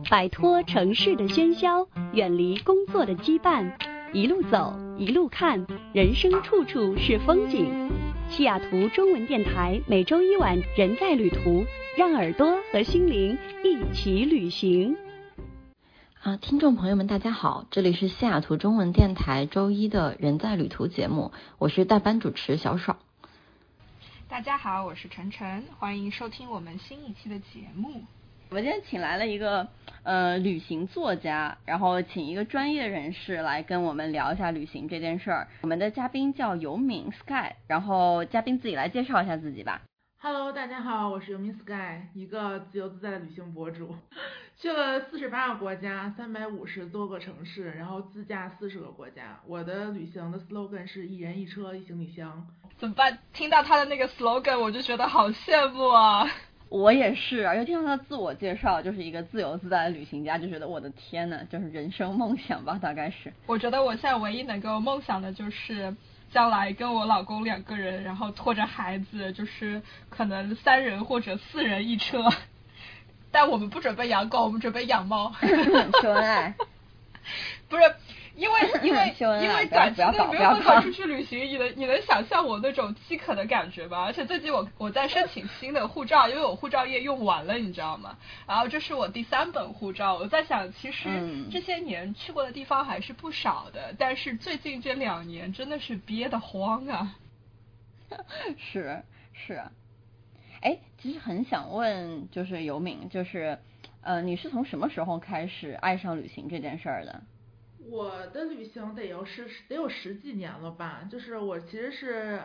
摆脱城市的喧嚣，远离工作的羁绊，一路走，一路看，人生处处是风景。西雅图中文电台每周一晚人在旅途，让耳朵和心灵一起旅行。 听众朋友们大家好，这里是西雅图中文电台周一的人在旅途节目，我是代班主持小爽。 大家好，我是晨晨，欢迎收听我们新一期的节目。 我们今天请来了一个旅行作家，然后请一个专业人士来跟我们聊一下旅行这件事儿。我们的嘉宾叫游敏 Sky， 然后嘉宾自己来介绍一下自己吧。 Hello， 大家好，我是游敏 Sky， 一个自由自在的旅行博主，去了48个国家，350多个城市，然后自驾40个国家。我的旅行的 slogan 是一人一车一行李箱。 怎么办？听到他的那个 slogan， 我就觉得好羡慕啊！ 我也是，而且听到他自我介绍，就是一个自由自在的旅行家，就觉得我的天呐，就是人生梦想吧，大概是。 我觉得我现在唯一能够梦想的就是将来跟我老公2个人，然后拖着孩子，就是可能3人或者4人一车。但我们不准备养狗，我们准备养猫。 秀恩爱。 不是。因为短期内没有办法出去旅行，你能想象我那种饥渴的感觉吗？而且最近我在申请新的护照，因为我护照页用完了，你知道吗？然后这是我第3本护照，我在想，其实这些年去过的地方还是不少的，但是最近这2年真的是憋得慌啊。 是，哎，其实很想问，就是游敏，就是你是从什么时候开始爱上旅行这件事儿的？ 我的旅行得有10几年了吧，就是我其实是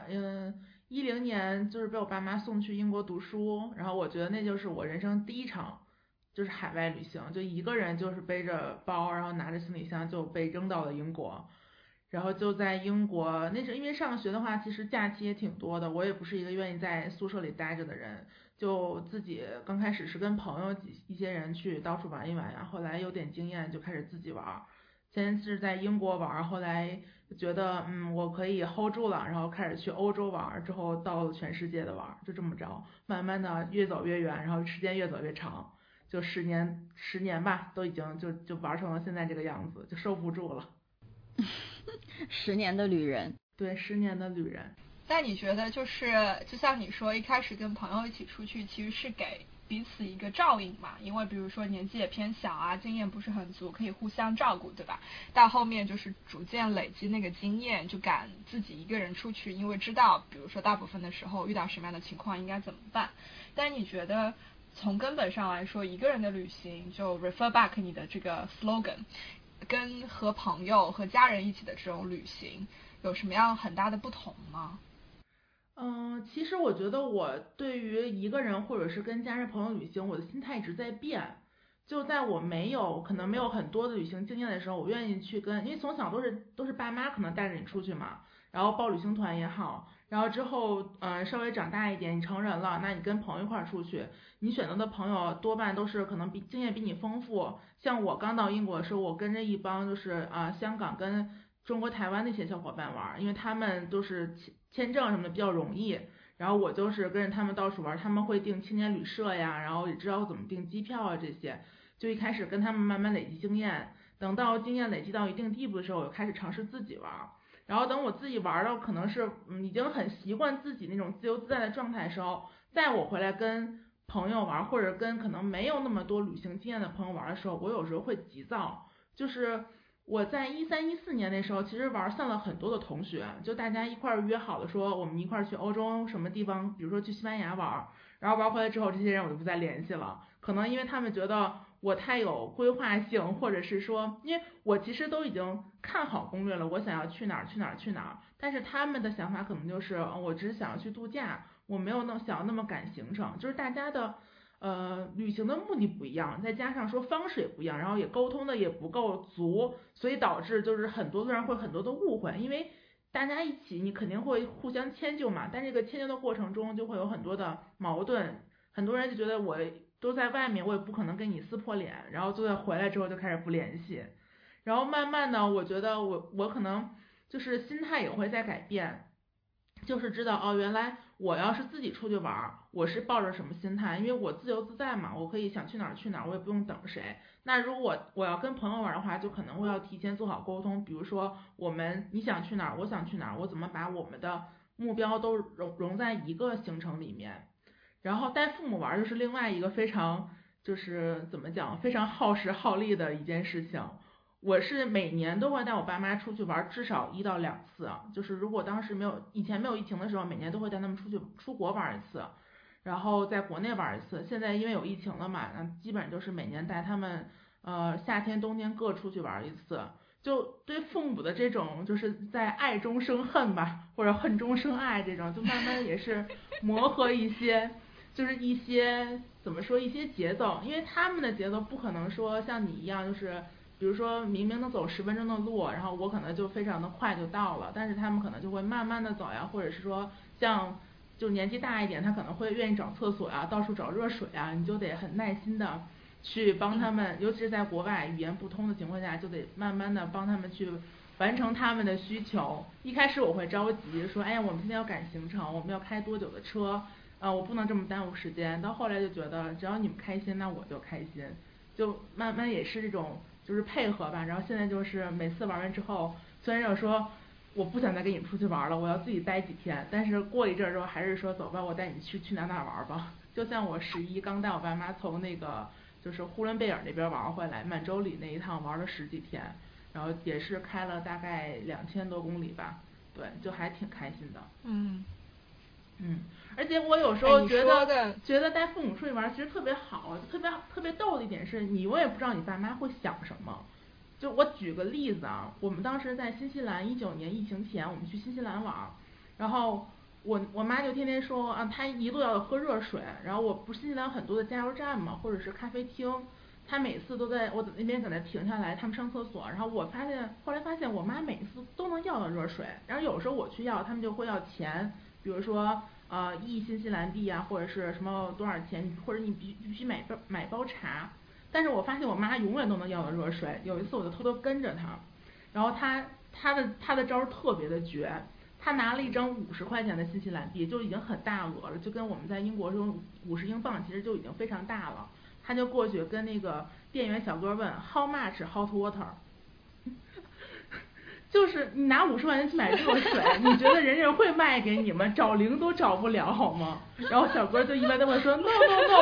10年就是被我爸妈送去英国读书，然后我觉得那就是我人生第一场就是海外旅行，就一个人就是背着包，然后拿着行李箱就被扔到了英国，然后就在英国，那是因为上学的话其实假期也挺多的，我也不是一个愿意在宿舍里待着的人，就自己刚开始是跟朋友一些人去到处玩一玩呀，后来有点经验就开始自己玩。先是在英国玩，后来觉得我可以 hold 住了，然后开始去欧洲玩，之后到了全世界的玩，就这么着，慢慢的越走越远，然后时间越走越长，就10年吧，都已经就玩成了现在这个样子，就收不住了。 10年的旅人。 对，10年的旅人。 但你觉得就像你说，一开始跟朋友一起出去，其实是给彼此一个照应嘛，因为比如说年纪也偏小啊，经验不是很足，可以互相照顾，对吧？到后面就是逐渐累积那个经验，就敢自己一个人出去，因为知道比如说大部分的时候遇到什么样的情况应该怎么办。但你觉得从根本上来说，一个人的旅行就 refer back 你的这个 slogan， 跟和朋友和家人一起的这种旅行有什么样很大的不同吗？ 其实我觉得我对于一个人或者是跟家人朋友旅行，我的心态一直在变。就在我可能没有很多的旅行经验的时候，我愿意去因为从小都是爸妈可能带着你出去嘛，然后报旅行团也好，然后之后稍微长大一点，你成人了，那你跟朋友一块儿出去，你选择的朋友多半都是可能经验比你丰富。像我刚到英国的时候，我跟着一帮就是香港跟中国台湾那些小伙伴玩，因为他们都是签证什么的比较容易，然后我就是跟着他们到处玩，他们会订青年旅社呀，然后也知道怎么订机票啊这些，就一开始跟他们慢慢累积经验，等到经验累积到一定地步的时候，我开始尝试自己玩，然后等我自己玩到可能是已经很习惯自己那种自由自在的状态的时候，再我回来跟朋友玩，或者跟可能没有那么多旅行经验的朋友玩的时候，我有时候会急躁，就是我在13、14年那时候，其实玩散了很多的同学，就大家一块儿约好了说我们一块儿去欧洲什么地方，比如说去西班牙玩，然后玩回来之后，这些人我就不再联系了，可能因为他们觉得我太有规划性，或者是说，因为我其实都已经看好攻略了，我想要去哪儿，但是他们的想法可能就是我只是想要去度假，我没有想要那么赶行程，就是大家的旅行的目的不一样，再加上说方式也不一样，然后也沟通的也不够足，所以导致就是很多的人会很多的误会，因为大家一起你肯定会互相迁就嘛，但这个迁就的过程中就会有很多的矛盾，很多人就觉得我都在外面，我也不可能跟你撕破脸，然后就在回来之后就开始不联系，然后慢慢的我觉得我可能就是心态也会在改变。 就是知道哦，原来我要是自己出去玩，我是抱着什么心态，因为我自由自在嘛，我可以想去哪儿去哪儿，我也不用等谁。那如果我要跟朋友玩的话，就可能会要提前做好沟通，比如说你想去哪儿，我想去哪儿，我怎么把我们的目标都融在一个行程里面。然后带父母玩就是另外一个非常就是怎么讲非常耗时耗力的一件事情。我是每年都会带我爸妈出去玩至少1到2次，就是如果当时以前没有疫情的时候，每年都会带他们出国玩一次，然后在国内玩一次。现在因为有疫情了嘛，那基本就是每年带他们夏天冬天各出去玩一次。就对父母的这种就是在爱中生恨吧，或者恨中生爱这种，就慢慢也是磨合一些，就是一些怎么说一些节奏，因为他们的节奏不可能说像你一样，就是比如说明明能走10分钟的路，然后我可能就非常的快就到了，但是他们可能就会慢慢的走呀，或者是说像就年纪大一点，他可能会愿意找厕所呀，到处找热水啊，你就得很耐心的去帮他们，尤其是在国外语言不通的情况下，就得慢慢的帮他们去完成他们的需求。一开始我会着急说，哎呀，我们今天要赶行程，我们要开多久的车，我不能这么耽误时间。到后来就觉得只要你们开心，那我就开心，就慢慢也是这种就是配合吧。然后现在就是每次玩完之后，虽然有说我不想再跟你们出去玩了，我要自己待几天，但是过一阵之后还是说走吧，我带你去哪玩吧。就像我11刚带我爸妈从那个就是呼伦贝尔那边玩回来，满洲里那一趟玩了10几天，然后也是开了大概2000多公里吧，对，就还挺开心的。而且我有时候觉得带父母出去玩其实特别好，特别逗的一点是你永远不知道你爸妈会想什么。就我举个例子啊，我们当时在新西兰19年疫情前，我们去新西兰玩，然后我妈就天天说啊，她一路要喝热水，然后我不是新西兰有很多的加油站嘛，或者是咖啡厅，她每次都在我那边在那停下来，他们上厕所，然后后来发现我妈每次都能要到热水，然后有时候我去要，他们就会要钱，比如说1新西兰币啊，或者是什么多少钱，或者你必须买包茶。但是我发现我妈永远都能要到热水。有一次我就偷偷跟着她，然后她的招特别的绝，她拿了一张50块钱的新西兰币，就已经很大额了，就跟我们在英国说50英镑其实就已经非常大了。她就过去跟那个店员小哥问 How much hot water？就是你拿50块钱去买热水，你觉得人家会卖给你们？找零都找不了好吗？然后小哥就一般都会说 No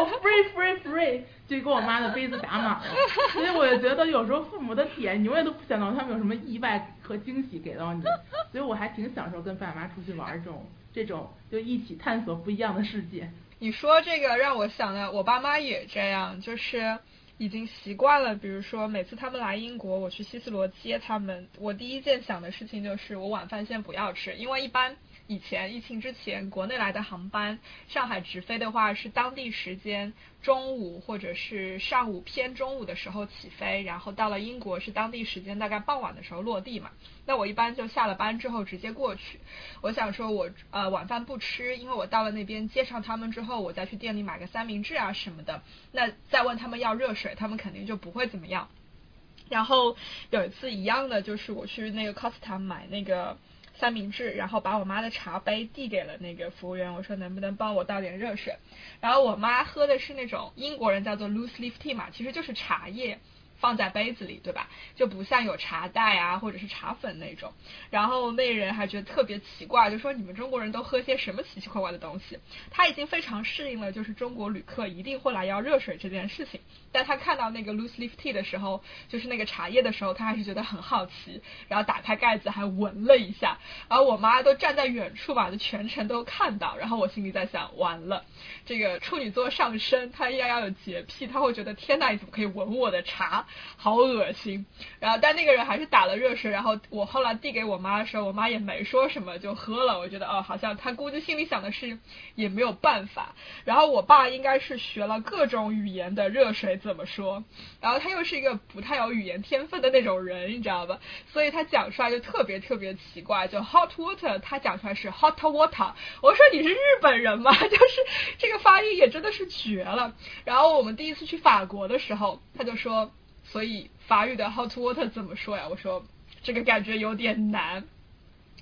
free， 就给我妈的杯子打满了。所以我就觉得有时候父母的点你永远都不想到他们有什么意外和惊喜给到你，所以我还挺享受跟爸妈出去玩这种就一起探索不一样的世界。 你说这个让我想到我爸妈也这样，就是已经习惯了，比如说每次他们来英国，我去希斯罗接他们，我第一件想的事情就是我晚饭先不要吃，因为一般以前疫情之前国内来的航班，上海直飞的话是当地时间中午或者是上午偏中午的时候起飞，然后到了英国是当地时间大概傍晚的时候落地嘛。那我一般就下了班之后直接过去。我想说我晚饭不吃，因为我到了那边接上他们之后，我再去店里买个三明治啊什么的。那再问他们要热水，他们肯定就不会怎么样。然后有一次一样的，就是我去那个 Costa 买那个三明治，然后把我妈的茶杯递给了那个服务员，我说能不能帮我倒点热水。然后我妈喝的是那种英国人叫做 loose leaf tea 嘛，其实就是茶叶放在杯子里，对吧？就不像有茶袋啊或者是茶粉那种。然后那人还觉得特别奇怪，就说你们中国人都喝些什么奇奇怪怪的东西。他已经非常适应了就是中国旅客一定会来要热水这件事情，但他看到那个 loose leaf tea 的时候，就是那个茶叶的时候，他还是觉得很好奇，然后打开盖子还闻了一下。然后我妈都站在远处吧，就全程都看到。然后我心里在想，完了，这个处女座上升，他应该要有洁癖，他会觉得天哪，你怎么可以闻我的茶，好恶心。然后但那个人还是打了热水，然后我后来递给我妈的时候，我妈也没说什么就喝了。我觉得好像他估计心里想的是也没有办法。然后我爸应该是学了各种语言的热水怎么说，然后他又是一个不太有语言天分的那种人，你知道吧？所以他讲出来就特别特别奇怪，就 hot water 他讲出来是 hot water。 我说你是日本人吗？就是这个发音也真的是绝了。然后我们第一次去法国的时候，他就说所以法语的 hot water 怎么说呀？我说这个感觉有点难。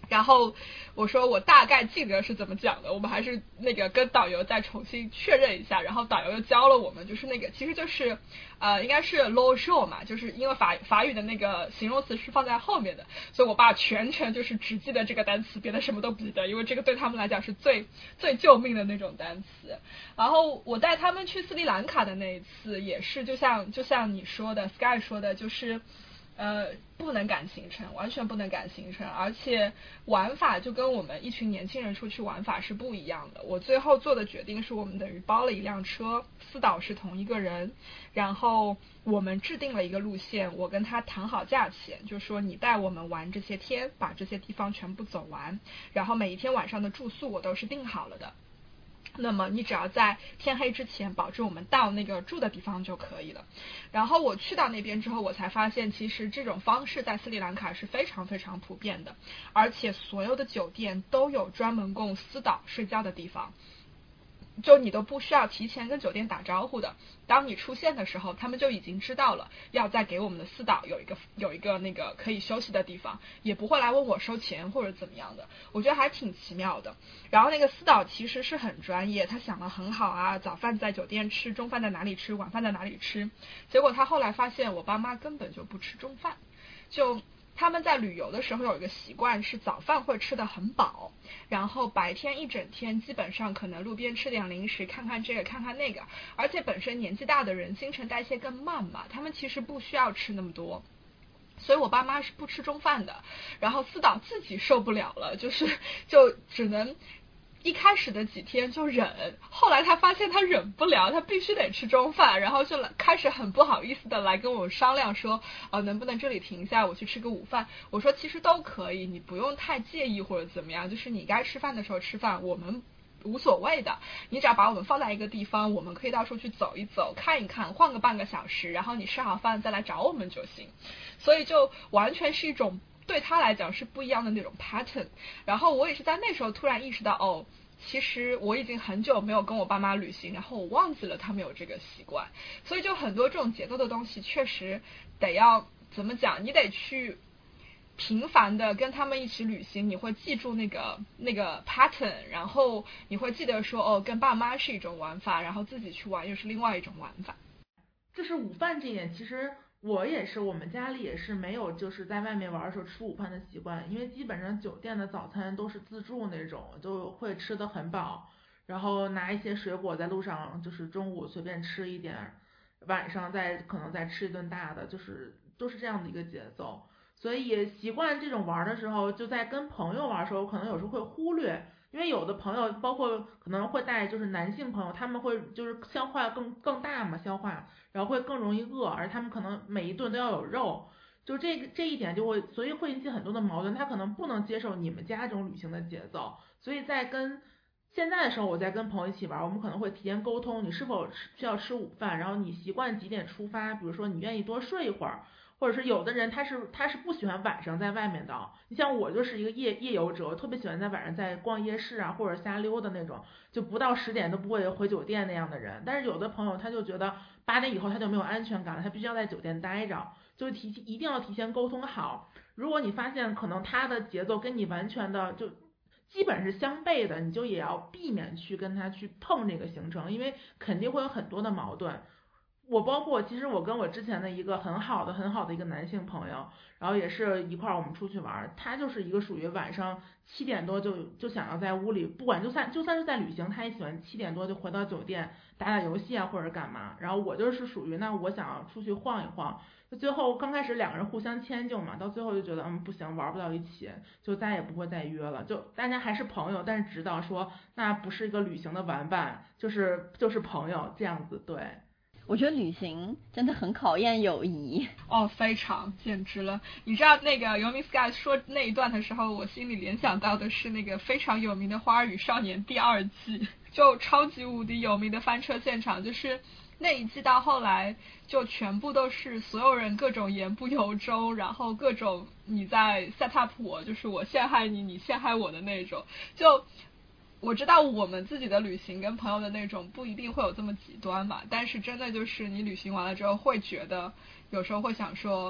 然后我说我大概记得是怎么讲的，我们还是那个跟导游再重新确认一下，然后导游又教了我们，就是那个其实就是应该是 low show 嘛，就是因为法语的那个形容词是放在后面的，所以我爸全程就是只记得这个单词，别的什么都不记得，因为这个对他们来讲是最救命的那种单词。然后我带他们去斯里兰卡的那一次也是就像你说的 Sky 说的，就是不能赶行程，完全不能赶行程，而且玩法就跟我们一群年轻人出去玩法是不一样的。我最后做的决定是我们等于包了一辆车，4导是同一个人，然后我们制定了一个路线，我跟他谈好价钱，就说你带我们玩这些天，把这些地方全部走完，然后每一天晚上的住宿我都是定好了的，那么你只要在天黑之前保证我们到那个住的地方就可以了。然后我去到那边之后，我才发现其实这种方式在斯里兰卡是非常非常普遍的，而且所有的酒店都有专门供4导睡觉的地方，就你都不需要提前跟酒店打招呼的，当你出现的时候他们就已经知道了要再给我们的4导有一个那个可以休息的地方，也不会来问我收钱或者怎么样的，我觉得还挺奇妙的。然后那个4导其实是很专业，他想得很好啊，早饭在酒店吃，中饭在哪里吃，晚饭在哪里吃，结果他后来发现我爸妈根本就不吃中饭，就他们在旅游的时候有一个习惯是早饭会吃得很饱，然后白天一整天基本上可能路边吃点零食，看看这个看看那个，而且本身年纪大的人新陈代谢更慢嘛，他们其实不需要吃那么多，所以我爸妈是不吃中饭的。然后4导自己受不了了，就只能一开始的几天就忍，后来他发现他忍不了，他必须得吃中饭，然后就开始很不好意思的来跟我商量说能不能这里停下，我去吃个午饭。我说其实都可以，你不用太介意或者怎么样，就是你该吃饭的时候吃饭，我们无所谓的，你只要把我们放在一个地方，我们可以到处去走一走看一看，换个半个小时，然后你吃好饭再来找我们就行。所以就完全是一种对他来讲是不一样的那种 pattern。 然后我也是在那时候突然意识到其实我已经很久没有跟我爸妈旅行，然后我忘记了他们有这个习惯。所以就很多这种节奏的东西确实得要怎么讲，你得去频繁的跟他们一起旅行，你会记住那个 pattern， 然后你会记得说跟爸妈是一种玩法，然后自己去玩又是另外一种玩法。 就是午饭这一点，其实我也是，我们家里也是没有就是在外面玩的时候吃午饭的习惯，因为基本上酒店的早餐都是自助那种，就会吃得很饱，然后拿一些水果在路上，就是中午随便吃一点，晚上可能再吃一顿大的，就是都是这样的一个节奏。所以习惯这种玩的时候，就在跟朋友玩的时候，可能有时候会忽略，因为有的朋友包括可能会带就是男性朋友，他们会就是消化更大嘛，消化，然后会更容易饿，而他们可能每一顿都要有肉，就这一点就会，所以会引起很多的矛盾，他可能不能接受你们家这种旅行的节奏。所以现在的时候，我在跟朋友一起玩，我们可能会提前沟通你是否需要吃午饭，然后你习惯几点出发，比如说你愿意多睡一会儿，或者是有的人他是不喜欢晚上在外面的，你像我就是一个夜游者，我特别喜欢在晚上在逛夜市啊，或者瞎溜的那种，就不到10点都不会回酒店那样的人。但是有的朋友他就觉得8点以后他就没有安全感了，他必须要在酒店待着，就一定要提前沟通好。如果你发现可能他的节奏跟你完全的就基本是相悖的，你就也要避免去跟他去碰这个行程，因为肯定会有很多的矛盾。包括其实我跟我之前的一个很好的一个男性朋友，然后也是一块我们出去玩，他就是一个属于晚上7点多就想要在屋里，不管就算是在旅行，他也喜欢7点多就回到酒店打游戏啊或者干嘛。然后我就是属于那我想要出去晃一晃，就最后刚开始2个人互相迁就嘛，到最后就觉得不行，玩不到一起，就再也不会再约了，就大家还是朋友，但是知道说那不是一个旅行的玩伴，就是朋友这样子。对， 我觉得旅行真的很考验友谊非常，简直了。你知道那个游民 Sky 说那一段的时候，我心里联想到的是那个非常有名的《花儿与少年》第2季，就超级无敌有名的翻车现场，就是那一季到后来就全部都是所有人各种言不由衷，然后各种你在 set up 我，就是我陷害你，你陷害我的那种。就我知道我们自己的旅行跟朋友的那种不一定会有这么极端嘛，但是真的就是你旅行完了之后会觉得有时候会想说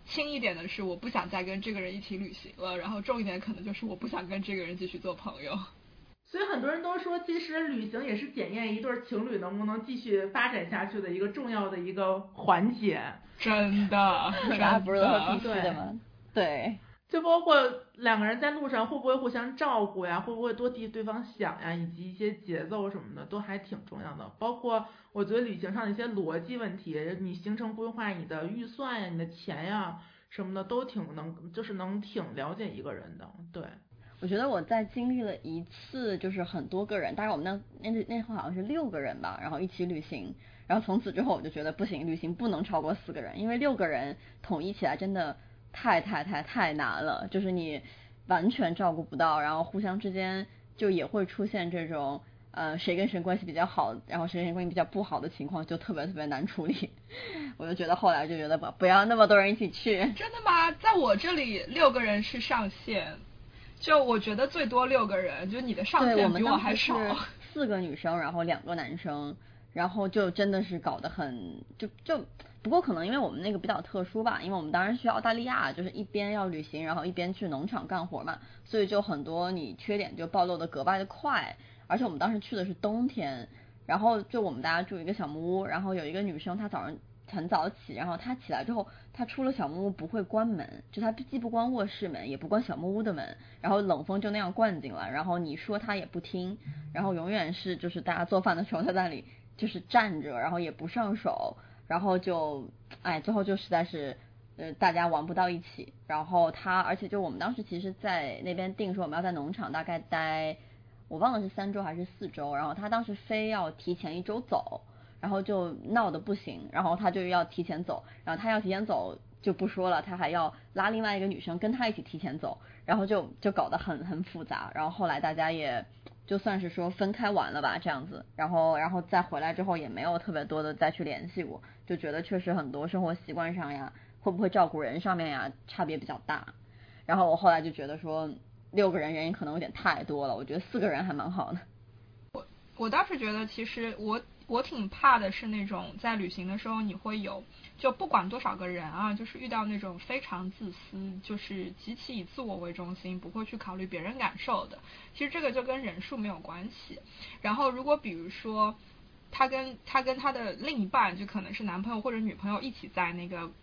轻一点的是我不想再跟这个人一起旅行了，然后重一点可能就是我不想跟这个人继续做朋友。 所以很多人都说，其实旅行也是检验一对情侣能不能继续发展下去的一个重要的一个环节。 真的， 大家不是都说必须的吗？对。 就包括两个人在路上会不会互相照顾呀，会不会多替对方想呀，以及一些节奏什么的都还挺重要的。包括我觉得旅行上的一些逻辑问题，你行程规划、你的预算呀、你的钱呀什么的都挺挺了解一个人的。对， 我觉得我在经历了一次就是很多个人，大概我们那会好像是6个人吧，然后一起旅行，然后从此之后我就觉得不行，旅行不能超过4个人，因为6个人统一起来真的太难了，就是你完全照顾不到，然后互相之间就也会出现这种谁跟谁关系比较好，然后谁跟谁关系比较不好的情况，就特别难处理。我就觉得后来就觉得不要那么多人一起去。 真的吗？在我这里6个人是上限，就我觉得最多6个人，就你的上限比我还少。 对，我们当时是4个女生，然后2个男生，然后就真的是搞得很不过可能因为我们那个比较特殊吧，因为我们当时去澳大利亚，就是一边要旅行，然后一边去农场干活嘛，所以就很多你缺点就暴露的格外的快，而且我们当时去的是冬天，然后就我们大家住一个小木屋，然后有一个女生她早上很早起，然后她起来之后，她出了小木屋不会关门，就她既不关卧室门，也不关小木屋的门，然后冷风就那样灌进来，然后你说她也不听，然后永远是就是大家做饭的时候她在那里就是站着，然后也不上手，然后就最后就实在是大家玩不到一起，然后而且就我们当时其实在那边定说我们要在农场大概待，我忘了是3周还是4周，然后他当时非要提前1周走，然后就闹得不行，然后他就要提前走，然后他要提前走就不说了，他还要拉另外一个女生跟他一起提前走，然后就搞得很复杂，然后后来大家也就算是说分开玩了吧这样子，然后再回来之后也没有特别多的再去联系过，就觉得确实很多生活习惯上呀，会不会照顾人上面呀差别比较大，然后我后来就觉得说6个人原因可能有点太多了，我觉得4个人还蛮好的。 我倒是觉得其实我挺怕的是那种在旅行的时候你会有就不管多少个人啊，就是遇到那种非常自私，就是极其以自我为中心，不会去考虑别人感受的。其实这个就跟人数没有关系。然后如果比如说他跟他的另一半，就可能是男朋友或者女朋友一起在那个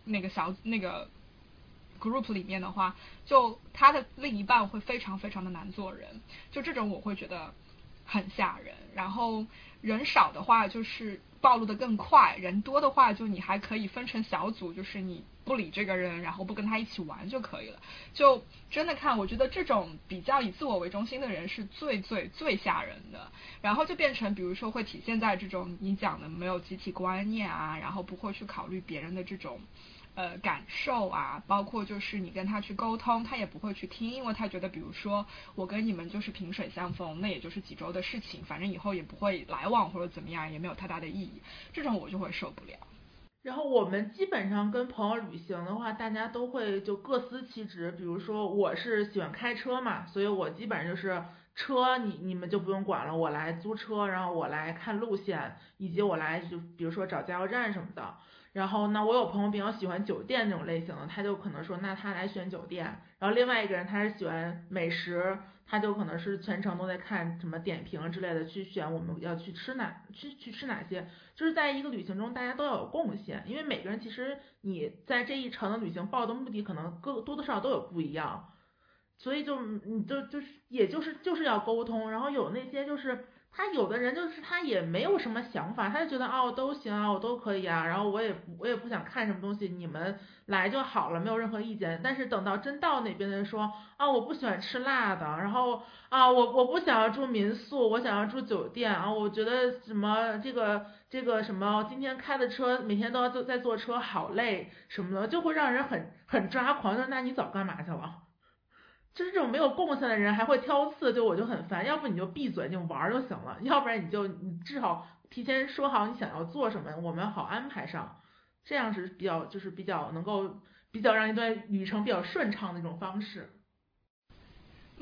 group 里面的话，就他的另一半会非常的难做人，就这种我会觉得很吓人。然后人少的话就是暴露的更快，人多的话就你还可以分成小组，就是你不理这个人，然后不跟他一起玩就可以了。就真的看，我觉得这种比较以自我为中心的人是最吓人的。然后就变成比如说会体现在这种你讲的没有集体观念啊，然后不会去考虑别人的这种感受啊，包括就是你跟他去沟通他也不会去听，因为他觉得比如说我跟你们就是萍水相逢，那也就是几周的事情，反正以后也不会来往或者怎么样，也没有太大的意义，这种我就会受不了。 然后我们基本上跟朋友旅行的话，大家都会就各司其职，比如说我是喜欢开车嘛，所以我基本上就是车你们就不用管了，我来租车，然后我来看路线，以及我来就比如说找加油站什么的。然后呢，我有朋友比较喜欢酒店那种类型的，他就可能说那他来选酒店，然后另外一个人他是喜欢美食，他就可能是全程都在看什么点评之类的，去选我们要去吃哪些，就是在一个旅行中大家都要有贡献，因为每个人其实你在这一程的旅行抱的目的可能多多少少都有不一样，所以你就是要沟通，然后有那些就是他有的人就是他也没有什么想法，他就觉得哦都行啊，我都可以啊，然后我也不想看什么东西，你们来就好了，没有任何意见。但是等到真到那边的人说啊我不喜欢吃辣的，然后啊我不想要住民宿，我想要住酒店啊，我觉得什么这个什么今天开的车每天都要在坐车好累什么的，就会让人很抓狂，就那你早干嘛去了？就是这种没有贡献的人还会挑刺，我就很烦。要不你就闭嘴，你就玩就行了；要不然你至少提前说好你想要做什么，我们好安排上。这样是比较能够比较让一段旅程比较顺畅的一种方式。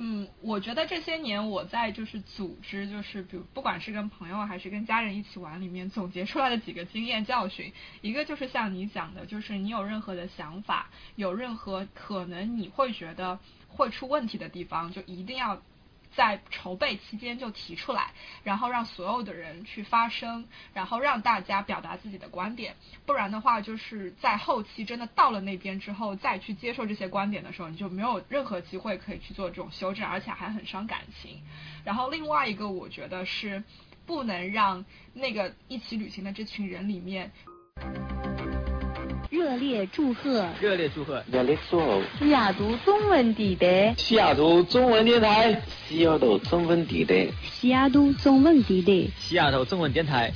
我觉得这些年我在就是组织，就是比如不管是跟朋友还是跟家人一起玩里面总结出来的几个经验教训，一个就是像你讲的，就是你有任何的想法，有任何可能你会觉得会出问题的地方，就一定要在筹备期间就提出来，然后让所有的人去发声，然后让大家表达自己的观点，不然的话就是在后期真的到了那边之后再去接受这些观点的时候，你就没有任何机会可以去做这种修正，而且还很伤感情。然后另外一个我觉得是不能让那个一起旅行的这群人里面热烈祝贺西雅图中文电台， 西雅图中文电台， 西雅图中文电台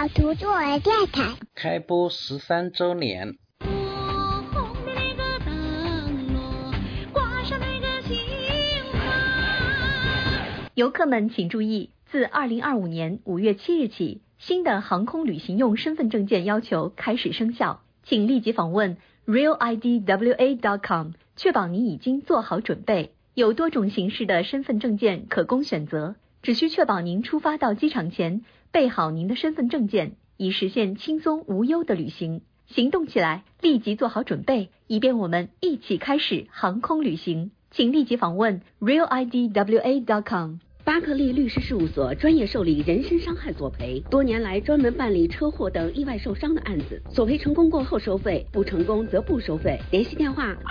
开播13周年。 游客们请注意，自2025年5月7日起，新的航空旅行用身份证件要求开始生效，请立即访问 realidwa.com， 确保你已经做好准备。有多种形式的身份证件可供选择，只需确保您出发到机场前备好您的身份证件，以实现轻松无忧的旅行。行动起来，立即做好准备，以便我们一起开始航空旅行。请立即访问 realidwa.com。 巴克利律师事务所专业受理人身伤害索赔，多年来专门办理车祸等意外受伤的案子，索赔成功过后收费，不成功则不收费。联系电话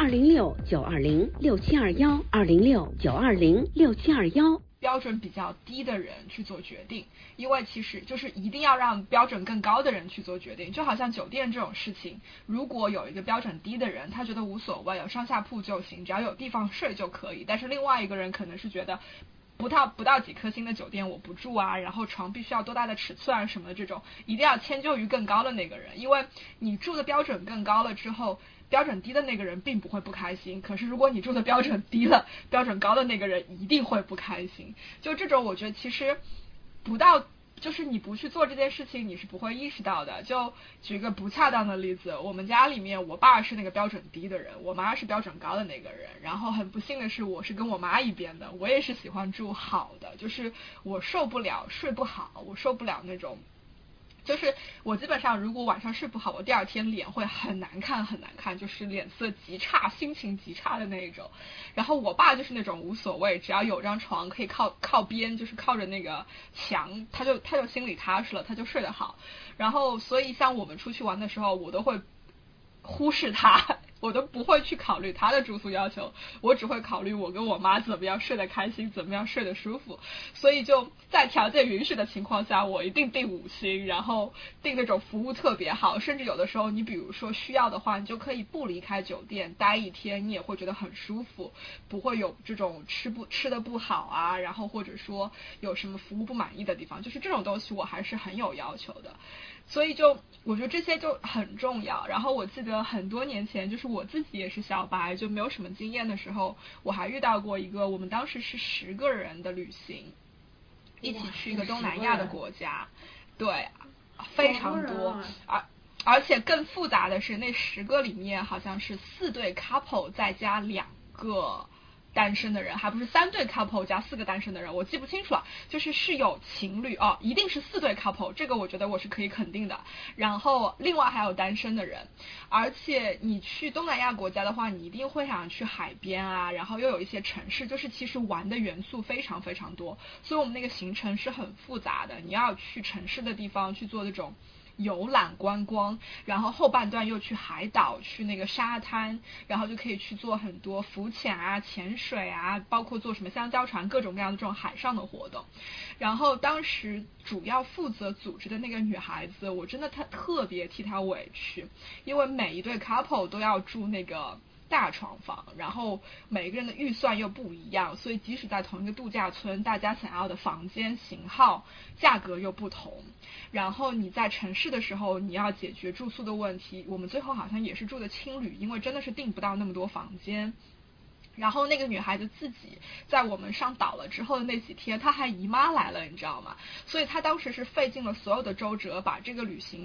206-920-6721，206-920-6721。 标准比较低的人去做决定，因为其实就是一定要让标准更高的人去做决定。就好像酒店这种事情，如果有一个标准低的人，他觉得无所谓，有上下铺就行，只要有地方睡就可以，但是另外一个人可能是觉得不到几颗星的酒店我不住啊，然后床必须要多大的尺寸啊什么的，这种一定要迁就于更高的那个人，因为你住的标准更高了之后，标准低的那个人并不会不开心，可是如果你住的标准低了，标准高的那个人一定会不开心。就这种我觉得其实就是你不去做这件事情你是不会意识到的。就举一个不恰当的例子，我们家里面我爸是那个标准低的人，我妈是标准高的那个人，然后很不幸的是我是跟我妈一边的，我也是喜欢住好的，就是我受不了睡不好，我受不了那种，就是我基本上如果晚上睡不好，我第二天脸会很难看，就是脸色极差，心情极差的那一种。然后我爸就是那种无所谓，只要有张床可以靠边，就是靠着那个墙，他就心里踏实了，他就睡得好。然后所以像我们出去玩的时候，我都会忽视他，我都不会去考虑他的住宿要求，我只会考虑我跟我妈怎么样睡得开心，怎么样睡得舒服。所以就在条件允许的情况下，我一定订5星，然后订那种服务特别好，甚至有的时候你比如说需要的话，你就可以不离开酒店待一天，你也会觉得很舒服，不会有这种吃的不好啊，然后或者说有什么服务不满意的地方，就是这种东西我还是很有要求的。所以就我觉得这些就很重要。然后我记得很多年前，就是我自己也是小白，就没有什么经验的时候，我还遇到过一个，我们当时是10个人的旅行，一起去一个东南亚的国家，对，非常多，而且更复杂的是，那10个里面好像是4对 couple 再加2个单身的人，还不是3对 couple 加4个单身的人，我记不清楚了，就是有情侣哦，一定是4对 couple， 这个我觉得我是可以肯定的。然后另外还有单身的人，而且你去东南亚国家的话，你一定会想去海边啊，然后又有一些城市，就是其实玩的元素非常非常多，所以我们那个行程是很复杂的，你要去城市的地方去做这种游览观光，然后后半段又去海岛，去那个沙滩，然后就可以去做很多浮潜啊、潜水啊，包括做什么香蕉船，各种各样的这种海上的活动。然后当时主要负责组织的那个女孩子，我真的特别替她委屈，因为每一对 couple 都要住那个大床房，然后每个人的预算又不一样，所以即使在同一个度假村，大家想要的房间型号价格又不同。然后你在城市的时候，你要解决住宿的问题，我们最后好像也是住的青旅，因为真的是订不到那么多房间。然后那个女孩子自己在我们上岛了之后的那几天，她还姨妈来了，你知道吗？所以她当时是费尽了所有的周折，把这个旅行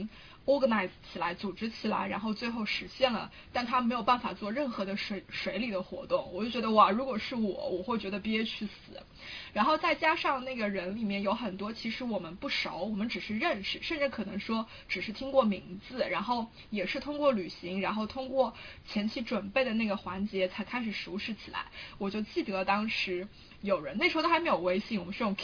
organize 起来，组织起来，然后最后实现了，但他没有办法做任何的水里的活动。我就觉得哇，如果是我会觉得憋屈死。然后再加上那个人里面有很多其实我们不熟，我们只是认识，甚至可能说只是听过名字，然后也是通过旅行，然后通过前期准备的那个环节才开始熟识起来。我就记得当时有人，那时候都还没有微信，我们是用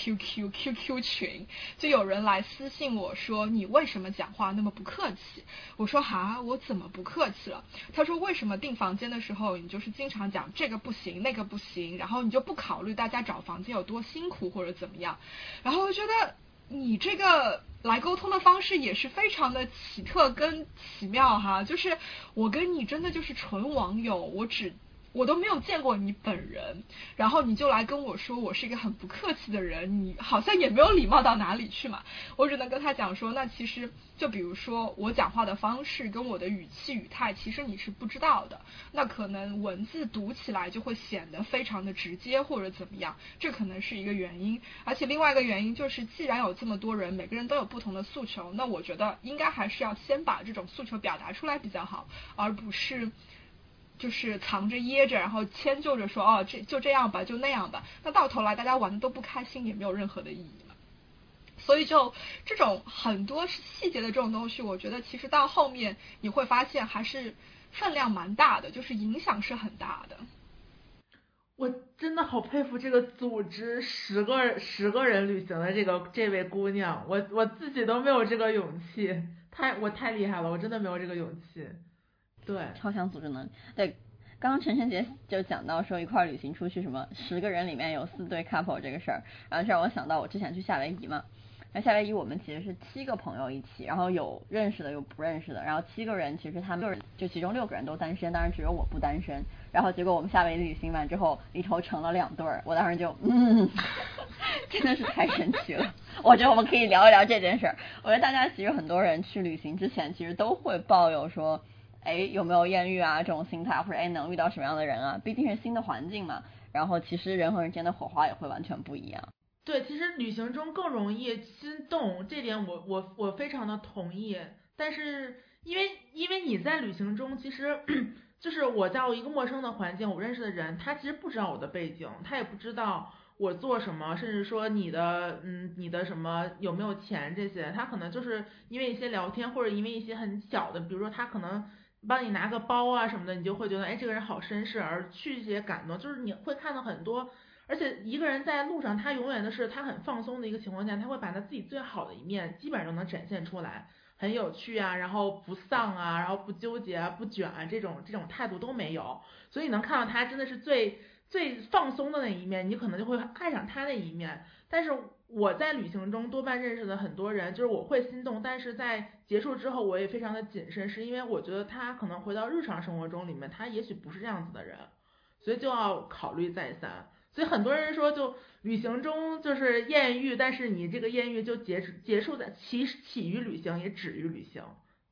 QQ 群，就有人来私信我说你为什么讲话那么不客气。我说哈，我怎么不客气了？他说为什么订房间的时候你就是经常讲这个不行那个不行，然后你就不考虑大家找房间有多辛苦或者怎么样。然后我觉得你这个来沟通的方式也是非常的奇特跟奇妙哈，就是我跟你真的就是纯网友，我都没有见过你本人，然后你就来跟我说我是一个很不客气的人，你好像也没有礼貌到哪里去嘛。我只能跟他讲说，那其实就比如说我讲话的方式跟我的语气语态其实你是不知道的，那可能文字读起来就会显得非常的直接或者怎么样，这可能是一个原因。而且另外一个原因就是既然有这么多人，每个人都有不同的诉求，那我觉得应该还是要先把这种诉求表达出来比较好，而不是就是藏着掖着，然后迁就着说哦，就这样吧，就那样吧，那到头来大家玩的都不开心，也没有任何的意义嘛。所以就这种很多细节的这种东西，我觉得其实到后面你会发现还是分量蛮大的，就是影响是很大的。 我真的好佩服这个组织十个人旅行的这位姑娘，我自己都没有这个勇气，我太厉害了，我真的没有这个勇气。对， 超强组织能力。对，刚刚陈晨杰就讲到说一块旅行出去什么10个人里面有4对 couple 这个事儿，然后这让我想到我之前去夏威夷嘛，那夏威夷我们其实是7个朋友一起，然后有认识的有不认识的，然后7个人其实他们就其中6个人都单身，当然只有我不单身，然后结果我们夏威夷旅行完之后里头成了2对儿，我当时就真的是太神奇了。我觉得我们可以聊一聊这件事儿。我觉得大家其实很多人去旅行之前其实都会抱有说有没有艳遇啊这种心态，或者能遇到什么样的人啊，毕竟是新的环境嘛，然后其实人和人之间的火花也会完全不一样。 对，其实旅行中更容易心动，这点我非常的同意。但是因为你在旅行中，其实就是我在一个陌生的环境，我认识的人，他其实不知道我的背景，他也不知道我做什么，甚至说你的什么有没有钱这些，他可能就是因为一些聊天，或者因为一些很小的，比如说他可能帮你拿个包啊什么的，你就会觉得这个人好绅士，而去一些感动，就是你会看到很多。而且一个人在路上，他永远都是他很放松的一个情况下，他会把他自己最好的一面基本上都能展现出来，很有趣啊，然后不丧啊，然后不纠结啊，不卷啊，这种态度都没有，所以你能看到他真的是最放松的那一面，你可能就会爱上他那一面。但是我在旅行中多半认识的很多人，就是我会心动，但是在结束之后我也非常的谨慎，是因为我觉得他可能回到日常生活中里面，他也许不是这样子的人，所以就要考虑再三。所以很多人说就旅行中就是艳遇，但是你这个艳遇就结束在起于旅行也止于旅行。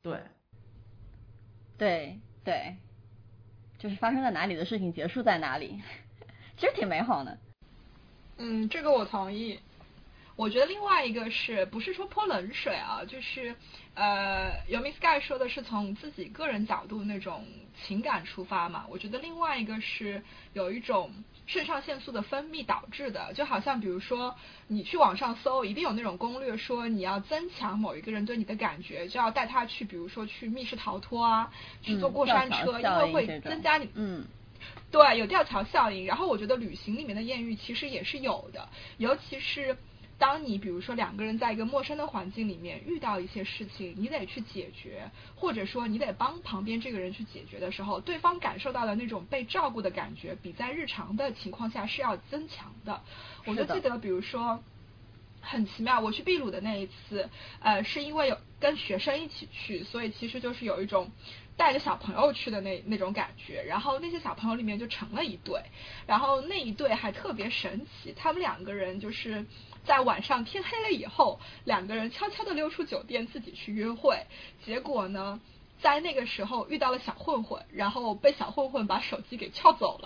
对，就是发生在哪里的事情结束在哪里，其实挺美好的。 这个我同意。我觉得另外一个是不是说泼冷水啊，就是Yomi Sky 说的是从自己个人角度那种情感出发嘛，我觉得另外一个是有一种肾上腺素的分泌导致的，就好像比如说你去网上搜，一定有那种攻略说你要增强某一个人对你的感觉，就要带他去比如说去密室逃脱啊，去坐过山车，因为会增加你对，有吊桥效应。然后我觉得旅行里面的艳遇其实也是有的，尤其是当你比如说2个人在一个陌生的环境里面遇到一些事情，你得去解决，或者说你得帮旁边这个人去解决的时候，对方感受到的那种被照顾的感觉比在日常的情况下是要增强的。我就记得比如说很奇妙，我去秘鲁的那一次是因为有跟学生一起去，所以其实就是有一种带着小朋友去的那种感觉，然后那些小朋友里面就成了一对，然后那一对还特别神奇，他们2个人就是在晚上天黑了以后，2个人悄悄地溜出酒店自己去约会，结果呢在那个时候遇到了小混混，然后被小混混把手机给撬走了，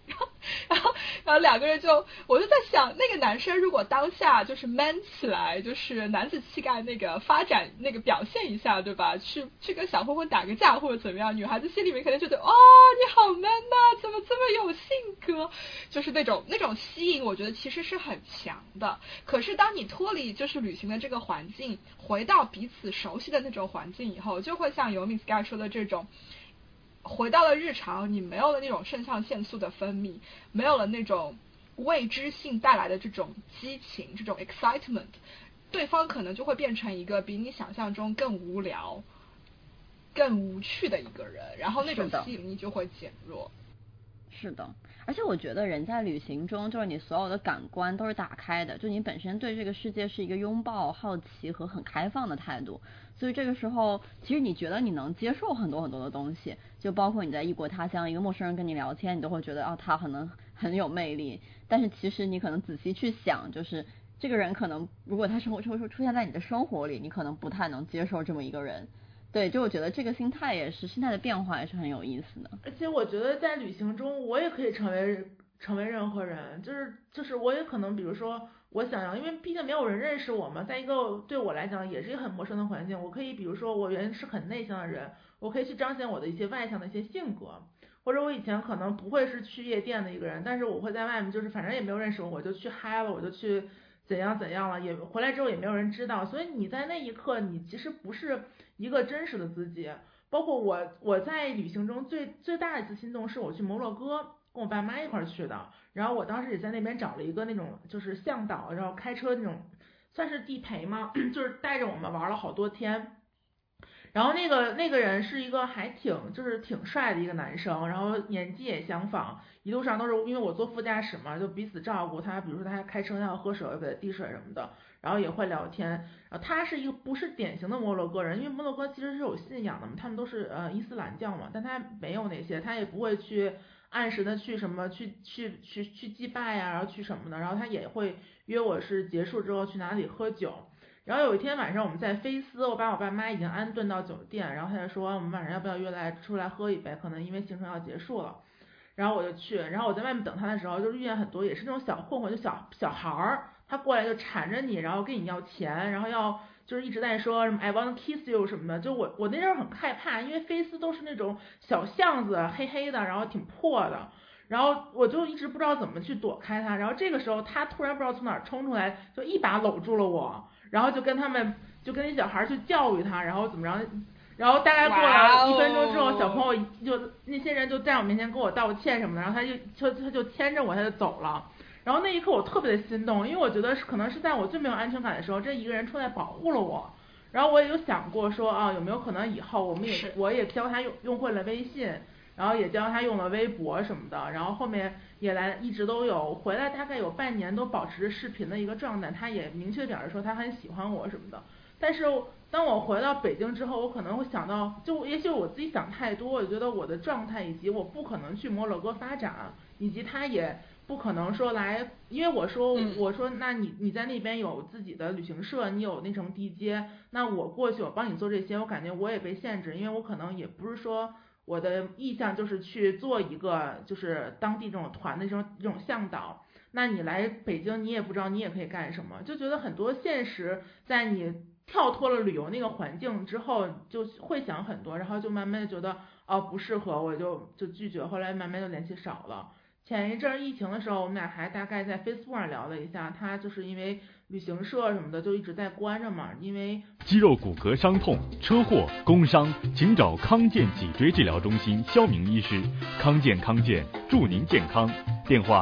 然后两个人我就在想，那个男生如果当下就是 man 起来，就是男子气概那个发展那个表现一下，对吧？去跟小混混打个架或者怎么样，女孩子心里面可能觉得哦你好 man 呐，怎么这么有性格，就是那种吸引，我觉得其实是很强的。可是当你脱离就是旅行的这个环境，回到彼此熟悉的那种环境以后，就会像尤米 Sky 说的这种。回到了日常，你没有了那种肾上腺素的分泌，没有了那种未知性带来的这种激情，这种 excitement， 对方可能就会变成一个比你想象中更无聊更无趣的一个人，然后那种吸引力就会减弱。 是的，而且我觉得人在旅行中，就是你所有的感官都是打开的，就你本身对这个世界是一个拥抱、好奇和很开放的态度，所以这个时候其实你觉得你能接受很多很多的东西，就包括你在异国他乡，一个陌生人跟你聊天，你都会觉得他可能很有魅力，但是其实你可能仔细去想，就是这个人可能如果他出现在你的生活里，你可能不太能接受这么一个人。对，就我觉得这个心态的变化也是很有意思的。 而且我觉得在旅行中，我也可以成为任何人，就是我也可能，比如说我想要，因为毕竟没有人认识我嘛，在一个对我来讲也是一个很陌生的环境，我可以比如说我原来是很内向的人，我可以去彰显我的一些外向的一些性格，或者我以前可能不会是去夜店的一个人，但是我会在外面就是反正也没有认识我就去嗨了，我就去怎样了，也回来之后也没有人知道，所以你在那一刻你其实不是一个真实的自己。包括我在旅行中最大的一次心动是我去摩洛哥，跟我爸妈一块儿去的，然后我当时也在那边找了一个那种就是向导，然后开车那种算是地陪嘛，就是带着我们玩了好多天。然后那个人是一个还挺帅的一个男生，然后年纪也相仿，一路上都是因为我坐副驾驶嘛，就彼此照顾他，比如说他开车他要喝水，我给他递水什么的，然后也会聊天。然后他是一个不是典型的摩洛哥人，因为摩洛哥其实是有信仰的嘛，他们都是伊斯兰教嘛，但他没有那些，他也不会去按时的去什么去祭拜呀，然后去什么的，然后他也会约我是结束之后去哪里喝酒。然后有一天晚上我们在菲斯，我把我爸妈已经安顿到酒店，然后他就说我们晚上要不要出来喝一杯，可能因为行程要结束了。然后我就去，然后我在外面等他的时候，就遇见很多也是那种小混混，就小孩儿，他过来就缠着你，然后跟你要钱，然后就是一直在说什么 I want to kiss you 什么的。就我那阵很害怕，因为菲斯都是那种小巷子，黑黑的，然后挺破的，然后我就一直不知道怎么去躲开他。然后这个时候他突然不知道从哪儿冲出来，就一把搂住了我，然后就跟那小孩去教育他，然后怎么着。然后大概过了1分钟之后，小朋友那些人就在我面前跟我道歉什么的，然后他就牵着我他就走了。然后那一刻我特别的心动，因为我觉得可能是在我最没有安全感的时候，这一个人出来保护了我。然后我也有想过说有没有可能以后我也教他用会了微信，然后也教他用了微博什么的，然后后面也一直都有回来，大概有半年都保持着视频的一个状态，他也明确表示说他很喜欢我什么的。但是当我回到北京之后，我可能会想到，就也许我自己想太多，我觉得我的状态以及我不可能去摩洛哥发展，以及他也不可能说来，因为我说那你在那边有自己的旅行社，你有那种地接，那我过去我帮你做这些，我感觉我也被限制，因为我可能也不是说我的意向就是去做一个就是当地这种团的这种向导。那你来北京你也不知道你也可以干什么，就觉得很多现实在你跳脱了旅游那个环境之后就会想很多，然后就慢慢的觉得不适合，我就拒绝，后来慢慢就联系少了。前一阵疫情的时候，我们俩还大概在 Facebook 上聊了一下，他就是因为旅行社什么的就一直在关着嘛，因为肌肉骨骼伤痛、车祸、工伤，请找康健脊椎治疗中心肖明医师。康健祝您健康。电话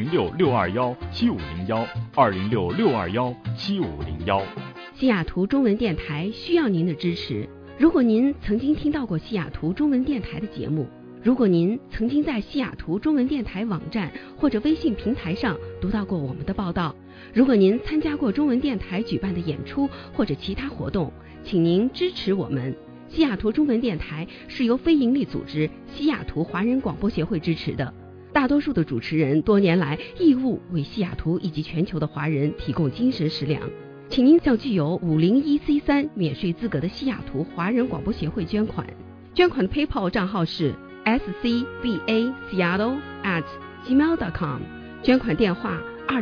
206-221-7501，206-621-7501。 西雅图中文电台需要您的支持。如果您曾经听到过西雅图中文电台的节目，如果您曾经在西雅图中文电台网站或者微信平台上读到过我们的报道，如果您参加过中文电台举办的演出或者其他活动，请您支持我们。西雅图中文电台是由非营利组织西雅图华人广播协会支持的，大多数的主持人多年来义务为西雅图以及全球的华人提供精神食粮。请您向具有501C3免税资格的西雅图华人广播协会捐款。捐款的 PayPal 账号是SCBA Seattle@ @gmail.com， 捐款电话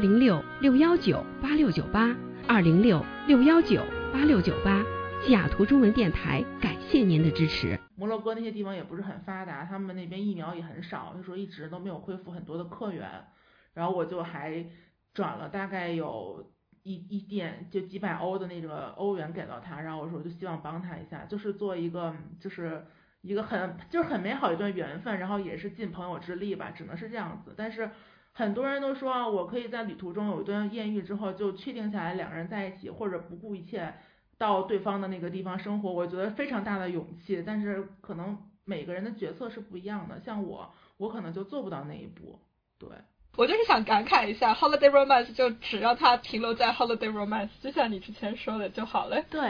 206-619-8698，206-619-8698。西雅图中文电台感谢您的支持。 摩洛哥那些地方也不是很发达，他们那边疫苗也很少，就说一直都没有恢复很多的客源，然后我就还转了大概有一点就几百欧的那个欧元给到他，然后我说我就希望帮他一下，就是做一个就是一个很美好一段缘分，然后也是尽朋友之力吧，只能是这样子。但是很多人都说我可以在旅途中有一段艳遇之后就确定下来两个人在一起，或者不顾一切到对方的那个地方生活，我觉得非常大的勇气，但是可能每个人的角色是不一样的，像我可能就做不到那一步。对， 我就是想感慨一下 Holiday Romance 就只让它停留在 Holiday Romance， 就像你之前说的就好了。 对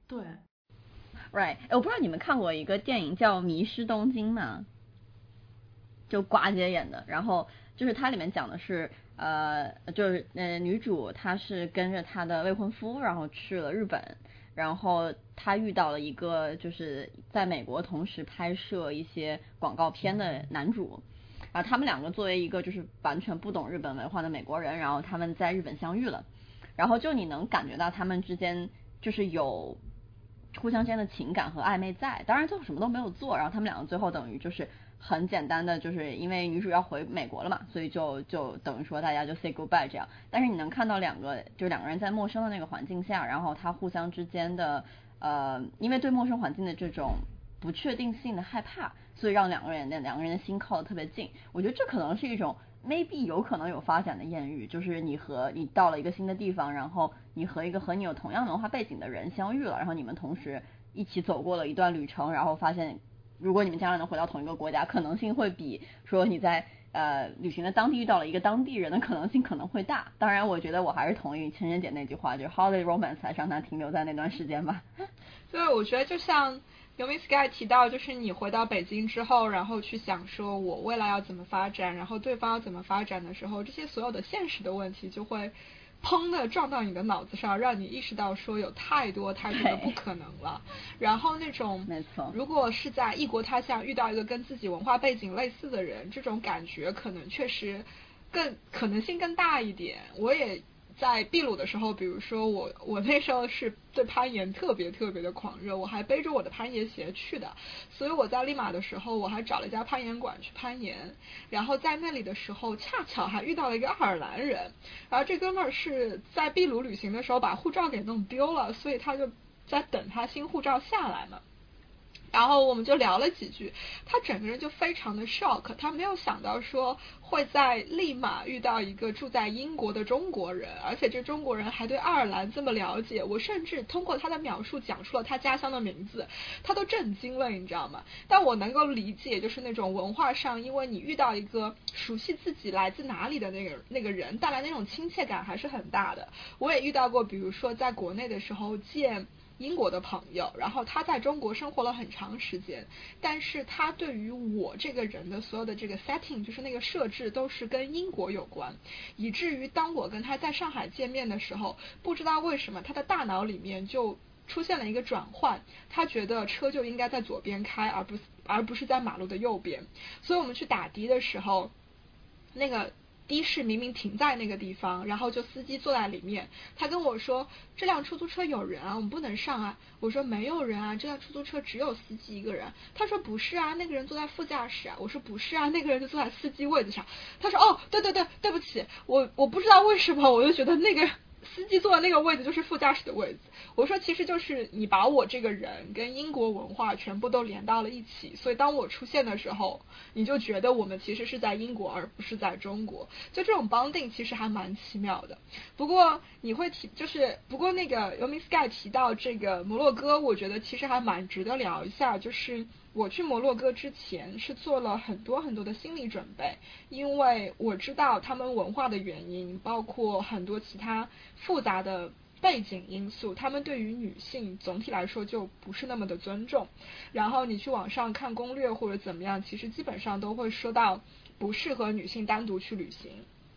Right， 我不知道你们看过一个电影叫《迷失东京》吗？就寡姐演的，然后就是它里面讲的是女主她是跟着她的未婚夫然后去了日本，然后她遇到了一个就是在美国同时拍摄一些广告片的男主，然后他们两个作为一个就是完全不懂日本文化的美国人，然后他们在日本相遇了，然后就你能感觉到他们之间就是有互相间的情感和暧昧在，当然最后什么都没有做，然后他们两个最后等于就是很简单的，就是因为女主要回美国了嘛，所以就等于说大家就 say goodbye 这样。但是你能看到两个人在陌生的那个环境下，然后他互相之间的因为对陌生环境的这种不确定性的害怕，所以让两个人的心靠得特别近。我觉得这可能是一种 maybe 有可能有发展的艳遇，就是你到了一个新的地方，然后你和一个和你有同样文化背景的人相遇了，然后你们同时一起走过了一段旅程，然后发现如果你们将来能回到同一个国家，可能性会比说你在旅行的当地遇到了一个当地人的可能性可能会大。当然我觉得我还是同意情人节那句话，就是 Holiday Romance 还是让它停留在那段时间吧。 对，我觉得就像Yomi Sky 提到，就是你回到北京之后，然后去想说我未来要怎么发展，然后对方要怎么发展的时候，这些所有的现实的问题就会砰的撞到你的脑子上，让你意识到说有太多的不可能了。然后那种没错， 如果是在异国他乡遇到一个跟自己文化背景类似的人，这种感觉可能确实可能性更大一点。我也在秘鲁的时候，比如说我那时候是对攀岩特别的狂热，我还背着我的攀岩鞋去的，所以我在利马的时候我还找了一家攀岩馆去攀岩，然后在那里的时候恰巧还遇到了一个爱尔兰人，然后这哥们儿是在秘鲁旅行的时候把护照给弄丢了，所以他就在等他新护照下来嘛。然后我们就聊了几句，他整个人就非常的 shock， 他没有想到说会在利马遇到一个住在英国的中国人，而且这中国人还对爱尔兰这么了解，我甚至通过他的描述讲出了他家乡的名字，他都震惊了，你知道吗？但我能够理解，就是那种文化上，因为你遇到一个熟悉自己来自哪里的那个人，带来那种亲切感还是很大的。我也遇到过，比如说在国内的时候见英国的朋友，然后他在中国生活了很长时间，但是他对于我这个人的所有的这个 setting， 就是那个设置都是跟英国有关，以至于当我跟他在上海见面的时候，不知道为什么他的大脑里面就出现了一个转换，他觉得车就应该在左边开，而不是在马路的右边。所以我们去打的的时候，那个的士明明停在那个地方，然后就司机坐在里面，他跟我说这辆出租车有人啊，我们不能上啊。我说没有人啊，这辆出租车只有司机一个人。他说不是啊，那个人坐在副驾驶啊。我说不是啊，那个人就坐在司机位子上。他说哦，对不起，我不知道为什么我就觉得那个司机坐的那个位子就是副驾驶的位子。我说其实就是你把我这个人跟英国文化全部都连到了一起，所以当我出现的时候，你就觉得我们其实是在英国而不是在中国，就这种 bonding 其实还蛮奇妙的。不过你会不过那个 Yomi Sky 提到这个摩洛哥，我觉得其实还蛮值得聊一下，就是我去摩洛哥之前是做了很多的心理准备，因为我知道他们文化的原因，包括很多其他复杂的背景因素，他们对于女性总体来说就不是那么的尊重，然后你去网上看攻略或者怎么样，其实基本上都会说到不适合女性单独去旅行。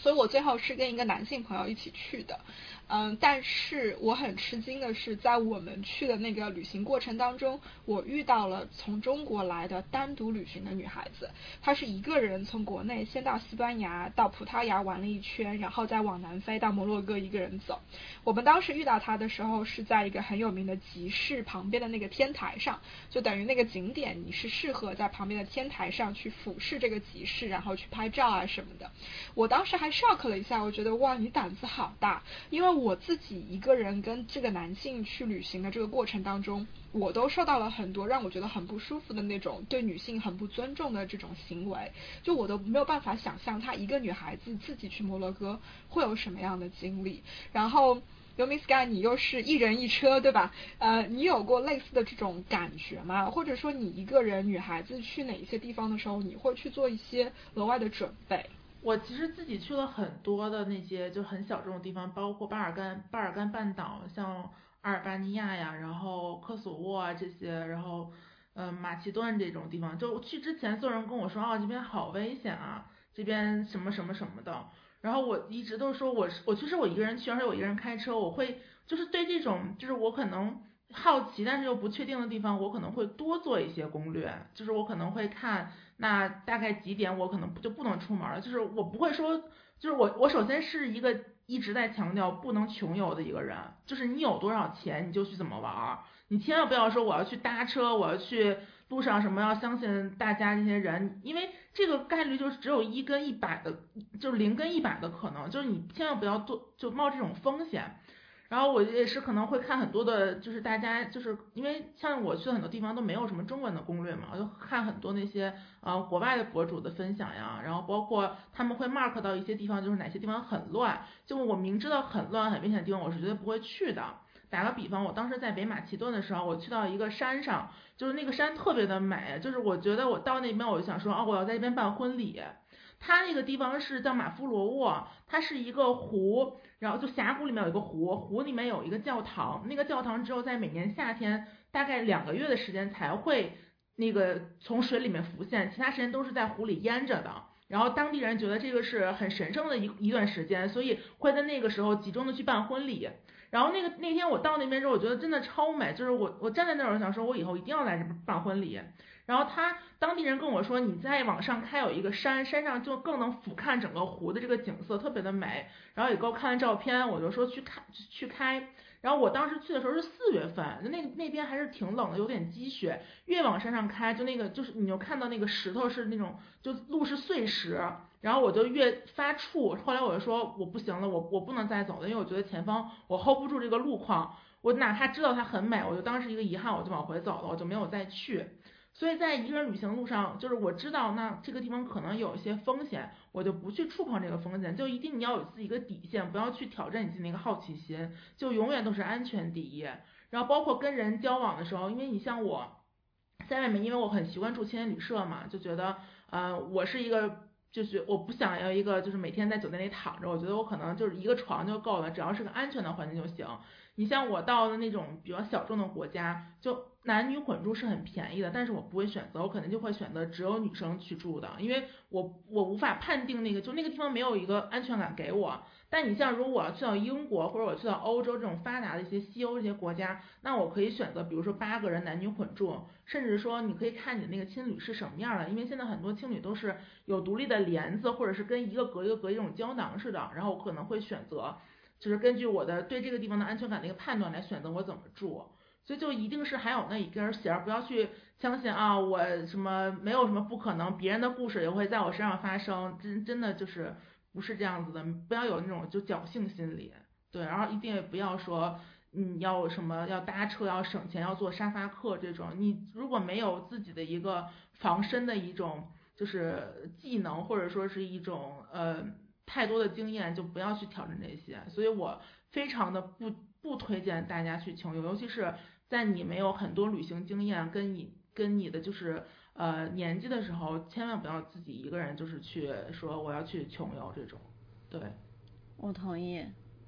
所以我最后是跟一个男性朋友一起去的。但是我很吃惊的是，在我们去的那个旅行过程当中，我遇到了从中国来的单独旅行的女孩子，她是一个人从国内先到西班牙到葡萄牙玩了一圈，然后再往南飞到摩洛哥一个人走。我们当时遇到她的时候是在一个很有名的集市旁边的那个天台上，就等于那个景点你是适合在旁边的天台上去俯视这个集市，然后去拍照啊什么的。我当时还 shock 了一下，我觉得哇，你胆子好大，因为我自己一个人跟这个男性去旅行的这个过程当中，我都受到了很多让我觉得很不舒服的那种对女性很不尊重的这种行为，就我都没有办法想象她一个女孩子自己去摩洛哥会有什么样的经历。然后Yumi Sky 你又是一人一车对吧？你有过类似的这种感觉吗？或者说你一个人女孩子去哪一些地方的时候，你会去做一些额外的准备？ 我其实自己去了很多的那些就很小众的地方，包括巴尔干半岛，像阿尔巴尼亚呀，然后科索沃啊这些，然后马其顿这种地方。就去之前，所有人跟我说这边好危险啊，这边什么什么什么的。然后我一直都说我其实我一个人去，而且我一个人开车，我会就是对这种就是我可能好奇但是又不确定的地方，我可能会多做一些攻略，就是我可能会看那大概几点我可能就不能出门了，就是我不会说，就是我首先是一个一直在强调不能穷游的一个人，就是你有多少钱你就去怎么玩，你千万不要说我要去搭车，我要去路上什么要相信大家这些人，因为这个概率就是只有1跟100的，就是0跟100的可能，就是你千万不要就冒这种风险。然后我也是可能会看很多的，就是大家就是因为像我去的很多地方都没有什么中文的攻略嘛，我就看很多那些国外的博主的分享呀，然后包括他们会 mark 到一些地方，就是哪些地方很乱，就我明知道很乱很危险的地方我是绝对不会去的。打个比方，我当时在北马其顿的时候，我去到一个山上，就是那个山特别的美，就是我觉得我到那边我就想说我要在这边办婚礼。它那个地方是叫马夫罗沃，它是一个湖，然后就峡谷里面有一个湖，湖里面有一个教堂，那个教堂只有在每年夏天大概2个月的时间才会那个从水里面浮现，其他时间都是在湖里淹着的。然后当地人觉得这个是很神圣的一段时间，所以会在那个时候集中的去办婚礼。然后那天我到那边之后，我觉得真的超美，就是我站在那儿，我想说我以后一定要来这边办婚礼。然后当地人跟我说，你再往上开有一个山上就更能俯瞰整个湖的这个景色，特别的美。然后也给我看了照片，我就说去开。然后我当时去的时候是4月份，那边还是挺冷的，有点积雪。越往山上开，就就是你就看到那个石头是那种就路是碎石，然后我就越发怵。后来我就说我不行了，我不能再走了，因为我觉得前方我 hold 不住这个路况。我哪怕知道它很美，我就当时一个遗憾，我就往回走了，我就没有再去。所以在一个人旅行路上，就是我知道那这个地方可能有一些风险，我就不去触碰这个风险，就一定你要有自己一个底线，不要去挑战你自己那个好奇心，就永远都是安全第一。然后包括跟人交往的时候，因为你像我在外面，因为我很习惯住青年旅社嘛，就觉得我是一个就是我不想要一个就是每天在酒店里躺着，我觉得我可能就是一个床就够了，只要是个安全的环境就行。你像我到的那种比较小众的国家，就男女混住是很便宜的，但是我不会选择，我可能就会选择只有女生去住的，因为我无法判定那个地方没有一个安全感给我。但你像如果我要去到英国或者我去到欧洲这种发达的一些西欧这些国家，那我可以选择比如说8个人男女混住，甚至说你可以看你的那个青旅是什么样的，因为现在很多青旅都是有独立的帘子，或者是跟一个隔一个隔一种胶囊似的，然后我可能会选择就是根据我的对这个地方的安全感的一个判断来选择我怎么住。所以就一定是还有那一根弦，不要去相信我什么没有什么不可能，别人的故事也会在我身上发生，真的就是不是这样子的，不要有那种就侥幸心理。对，然后一定也不要说要什么要搭车要省钱要坐沙发客这种，你如果没有自己的一个防身的一种就是技能，或者说是一种太多的经验，就不要去挑战这些。所以我非常的不推荐大家去穷游，尤其是在你没有很多旅行经验跟你的就是年纪的时候，千万不要自己一个人就是去说我要去穷游这种。对， 我同意。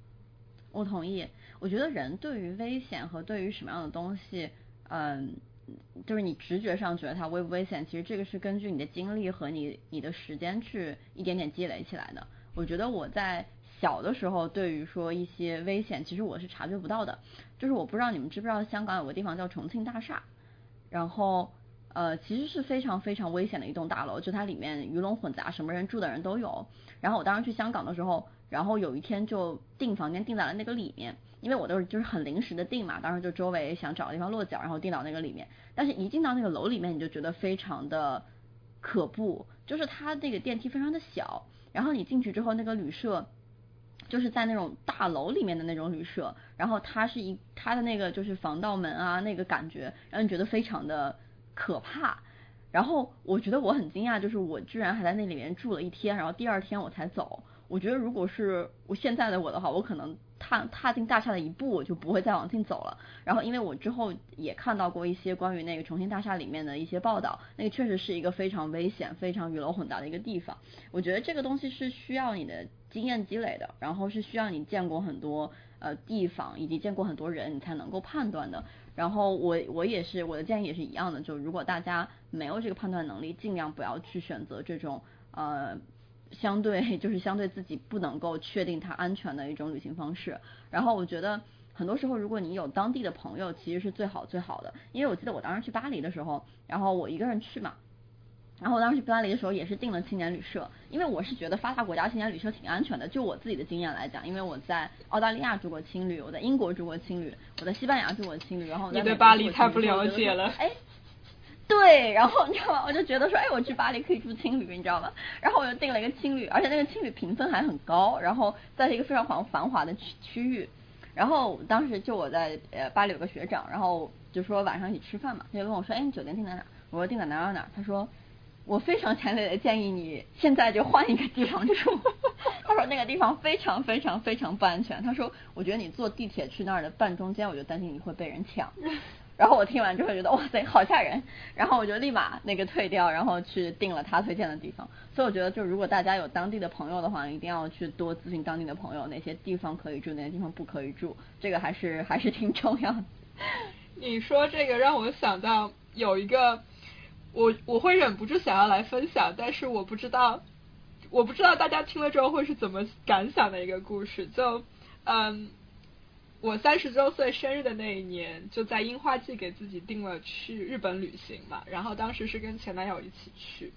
我觉得人对于危险和对于什么样的东西，就是你直觉上觉得它危不危险，其实这个是根据你的经历和你的时间去一点点积累起来的。 我觉得我在小的时候对于说一些危险，其实我是察觉不到的。就是我不知道你们知不知道香港有个地方叫重庆大厦，然后其实是非常非常危险的一栋大楼，就它里面鱼龙混杂，什么人住的人都有。然后我当时去香港的时候，然后有一天就订房间订在了那个里面，因为我都是就是很临时的订嘛，当时就周围想找个地方落脚，然后订到那个里面。但是一进到那个楼里面，你就觉得非常的可怖，就是它那个电梯非常的小，然后你进去之后，那个旅社就是在那种大楼里面的那种旅社，然后它的那个就是防盗门啊，那个感觉让你觉得非常的可怕。然后我觉得我很惊讶，就是我居然还在那里面住了一天，然后第二天我才走。我觉得如果是我现在的我的话，我可能踏进大厦的一步，我就不会再往进走了。然后因为我之后也看到过一些关于那个重庆大厦里面的一些报道，那个确实是一个非常危险、非常鱼龙混杂的一个地方。我觉得这个东西是需要你的经验积累的，然后是需要你见过很多地方以及见过很多人，你才能够判断的。然后我也是，我的建议也是一样的，就如果大家没有这个判断能力，尽量不要去选择这种相对自己不能够确定它安全的一种旅行方式。然后我觉得很多时候如果你有当地的朋友，其实是最好的。因为我记得我当时去巴黎的时候，然后我一个人去嘛，然后我当时去巴黎的时候也是订了青年旅社，因为我是觉得发达国家青年旅社挺安全的。就我自己的经验来讲，因为我在澳大利亚住过青旅，我在英国住过青旅，我在西班牙住过青旅，然后我在你对巴黎太不了解了。 对，然后你知道吗？我就觉得说，我去巴黎可以住青旅，你知道吗？然后我就订了一个青旅，而且那个青旅评分还很高，然后在一个非常繁华的区域。然后当时就我在巴黎有个学长，然后就说晚上一起吃饭嘛，他就问我说，你酒店订在哪？我说订在哪儿？他说我非常强烈的建议你现在就换一个地方住。他说那个地方非常非常非常不安全。他说我觉得你坐地铁去那儿的半中间，我就担心你会被人抢。然后我听完之后觉得哇塞好吓人，然后我就立马那个退掉，然后去订了他推荐的地方。所以我觉得就如果大家有当地的朋友的话，一定要去多咨询当地的朋友哪些地方可以住，哪些地方不可以住，这个还是挺重要的。 你说这个让我想到有一个我会忍不住想要来分享，但是我不知道大家听了之后会是怎么感想的一个故事。就我30周岁生日的那一年，就在樱花季给自己定了去日本旅行嘛，然后当时是跟前男友一起去。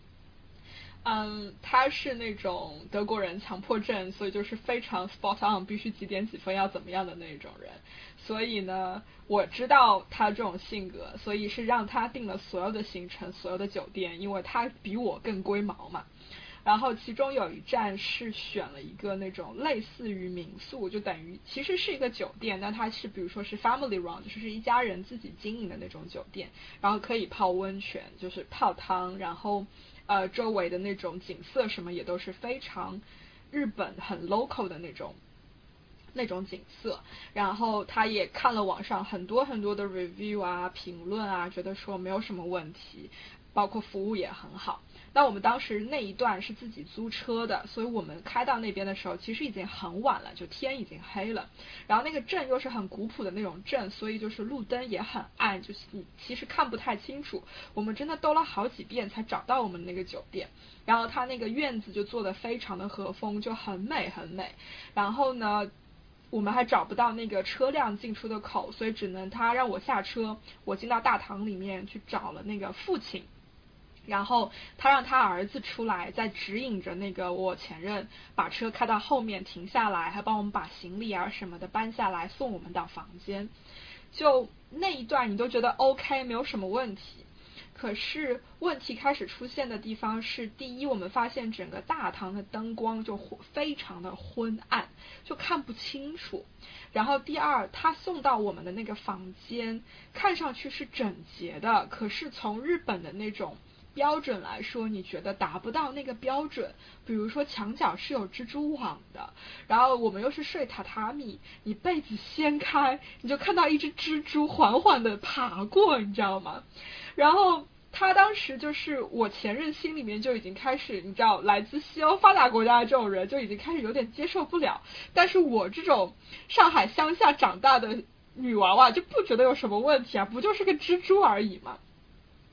他是那种德国人强迫症，所以就是非常 spot on， 必须几点几分要怎么样的那种人。所以呢，我知道他这种性格，所以是让他定了所有的行程、所有的酒店，因为他比我更龟毛嘛。然后其中有一站是选了一个那种类似于民宿，就等于其实是一个酒店，但它是比如说是 family run， 就是一家人自己经营的那种酒店，然后可以泡温泉，就是泡汤，然后周围的那种景色什么也都是非常日本很 local 的那种景色。然后他也看了网上很多很多的 review 啊评论啊，觉得说没有什么问题，包括服务也很好。那我们当时那一段是自己租车的，所以我们开到那边的时候其实已经很晚了，就天已经黑了。然后那个镇又是很古朴的那种镇，所以就是路灯也很暗，就是你其实看不太清楚。我们真的兜了好几遍才找到我们那个酒店。然后它那个院子就做得非常的和风，就很美很美。然后呢我们还找不到那个车辆进出的口，所以只能他让我下车，我进到大堂里面去找了那个父亲，然后他让他儿子出来，再指引着那个我前任把车开到后面停下来，还帮我们把行李啊什么的搬下来，送我们到房间。就那一段你都觉得 OK， 没有什么问题。可是问题开始出现的地方是，第一，我们发现整个大堂的灯光就非常的昏暗，就看不清楚。然后第二，他送到我们的那个房间看上去是整洁的，可是从日本的那种标准来说，你觉得达不到那个标准。比如说墙角是有蜘蛛网的，然后我们又是睡榻榻米，你被子掀开你就看到一只蜘蛛缓缓的爬过，你知道吗？然后他当时就是我前任心里面就已经开始，你知道来自西欧发达国家的这种人就已经开始有点接受不了，但是我这种上海乡下长大的女娃娃就不觉得有什么问题啊，不就是个蜘蛛而已嘛。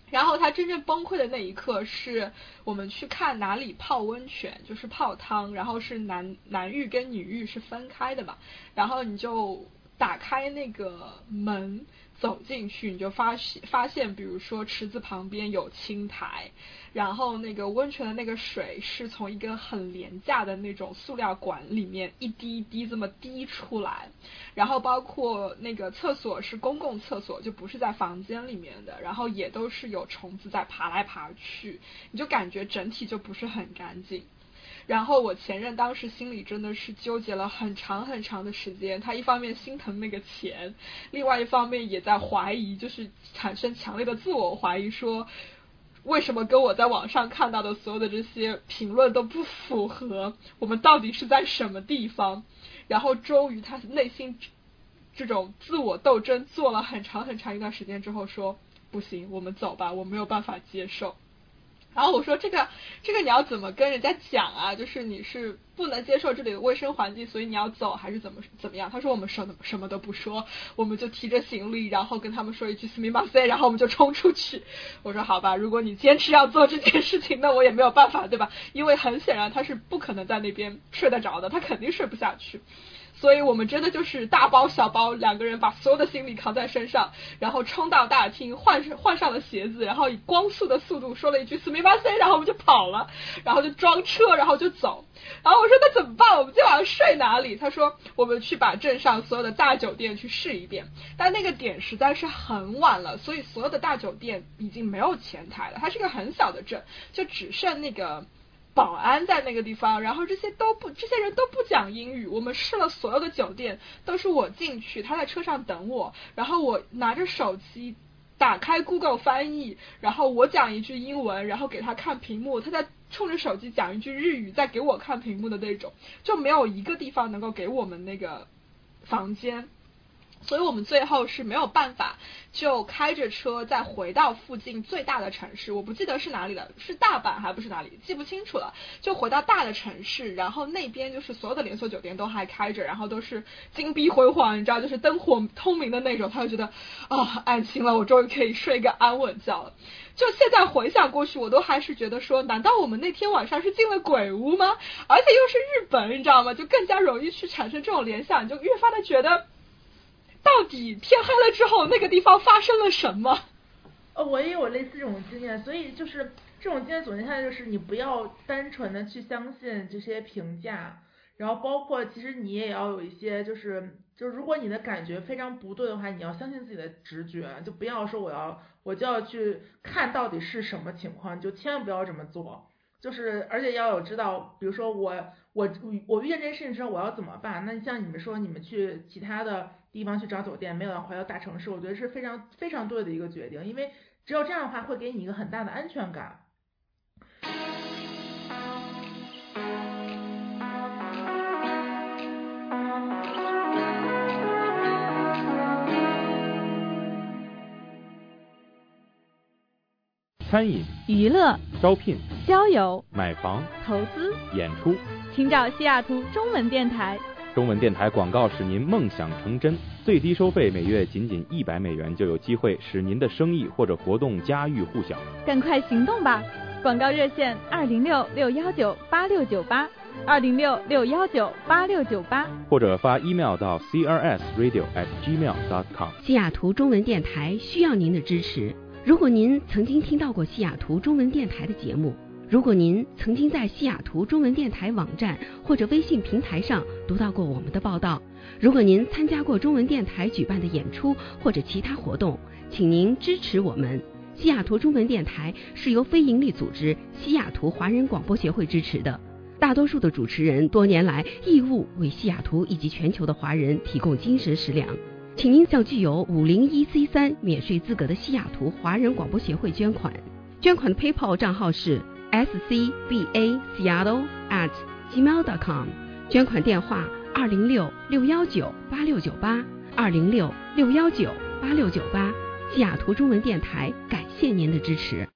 然后他真正崩溃的那一刻是我们去看哪里泡温泉，就是泡汤，然后是男浴跟女浴是分开的嘛，然后你就打开那个门走进去，你就发现比如说池子旁边有青苔，然后那个温泉的那个水是从一个很廉价的那种塑料管里面一滴一滴这么滴出来，然后包括那个厕所是公共厕所，就不是在房间里面的，然后也都是有虫子在爬来爬去，你就感觉整体就不是很干净。然后我前任当时心里真的是纠结了很长很长的时间，他一方面心疼那个钱，另外一方面也在怀疑，就是产生强烈的自我怀疑，说为什么跟我在网上看到的所有的这些评论都不符合，我们到底是在什么地方。然后终于他内心这种自我斗争做了很长很长一段时间之后说，不行，我们走吧，我没有办法接受。然后我说这个你要怎么跟人家讲啊，就是你是不能接受这里的卫生环境，所以你要走还是怎么样。他说我们什么都不说，我们就提着行李然后跟他们说一句すみません，然后我们就冲出去。我说好吧，如果你坚持要做这件事情，那我也没有办法，对吧？因为很显然他是不可能在那边睡得着的，他肯定睡不下去。所以我们真的就是大包小包两个人把所有的行李扛在身上，然后冲到大厅换上了鞋子，然后以光速的速度说了一句すみません，然后我们就跑了，然后就装车，然后就走。然后我说那怎么办，我们今晚上睡哪里？他说我们去把镇上所有的大酒店去试一遍，但那个点实在是很晚了，所以所有的大酒店已经没有前台了，它是个很小的镇，就只剩那个保安在那个地方，然后这些人都不讲英语。我们试了所有的酒店，都是我进去，他在车上等我，然后我拿着手机打开 Google 翻译，然后我讲一句英文，然后给他看屏幕，他在冲着手机讲一句日语，再给我看屏幕的那种，就没有一个地方能够给我们那个房间。所以我们最后是没有办法，就开着车再回到附近最大的城市，我不记得是哪里了，是大阪还不是哪里，记不清楚了。就回到大的城市，然后那边就是所有的连锁酒店都还开着，然后都是金碧辉煌，你知道，就是灯火通明的那种。他就觉得安心了，我终于可以睡一个安稳觉了。就现在回想过去，我都还是觉得说，难道我们那天晚上是进了鬼屋吗？而且又是日本，你知道吗？就更加容易去产生这种联想，就越发的觉得到底天黑了之后那个地方发生了什么。 我也有类似这种经验，所以就是这种经验总结下来，就是你不要单纯的去相信这些评价，然后包括其实你也要有一些就是如果你的感觉非常不对的话，你要相信自己的直觉，就不要说我就要去看到底是什么情况，就千万不要这么做。就是而且要有知道，比如说我遇见这件事情之后我要怎么办。那像你们说你们去其他的地方去找酒店，没有要回到大城市，我觉得是非常非常对的一个决定，因为只有这样的话会给你一个很大的安全感。 餐饮、 娱乐、 招聘、 交友、 买房、 投资、 演出， 请找西雅图中文电台。 中文电台广告使您梦想成真，最低收费每月仅$100就有机会使您的生意或者活动家喻户晓。 赶快行动吧！广告热线206-619-8698，206-619-8698， 或者发 email 到 crsradio@gmail.com。 西雅图中文电台需要您的支持。如果您曾经听到过西雅图中文电台的节目，如果您曾经在西雅图中文电台网站或者微信平台上读到过我们的报道，如果您参加过中文电台举办的演出或者其他活动，请您支持我们。西雅图中文电台是由非营利组织西雅图华人广播协会支持的，大多数的主持人多年来义务为西雅图以及全球的华人提供精神食粮。请您向具有501C3免税资格的西雅图华人广播协会捐款，捐款的 PayPal 账号是scbaseattle@gmail.com， 捐款电话206-619-8698， 206-619-8698。西雅图中文电台感谢您的支持。